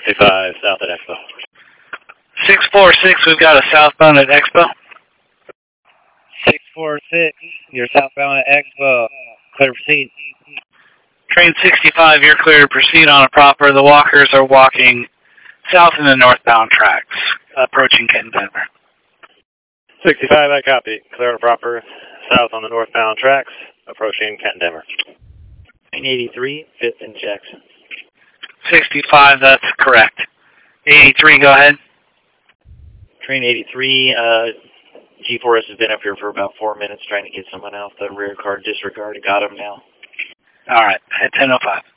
65, south at Expo. 646, we've got a southbound at Expo. 646, you're southbound at Expo. Clear to proceed. Train 65, you're clear to proceed on a proper. The walkers are walking south in the northbound tracks, approaching Kenton Denver. 65, I copy. Clear on a proper, south on the northbound tracks, approaching Kenton Denver. Train 83, 5th and Jackson. 65, that's correct. 83, go ahead. Train 83, G4S has been up here for about 4 minutes trying to get someone out. The rear car disregarded. Got him now. All right, at 10:05.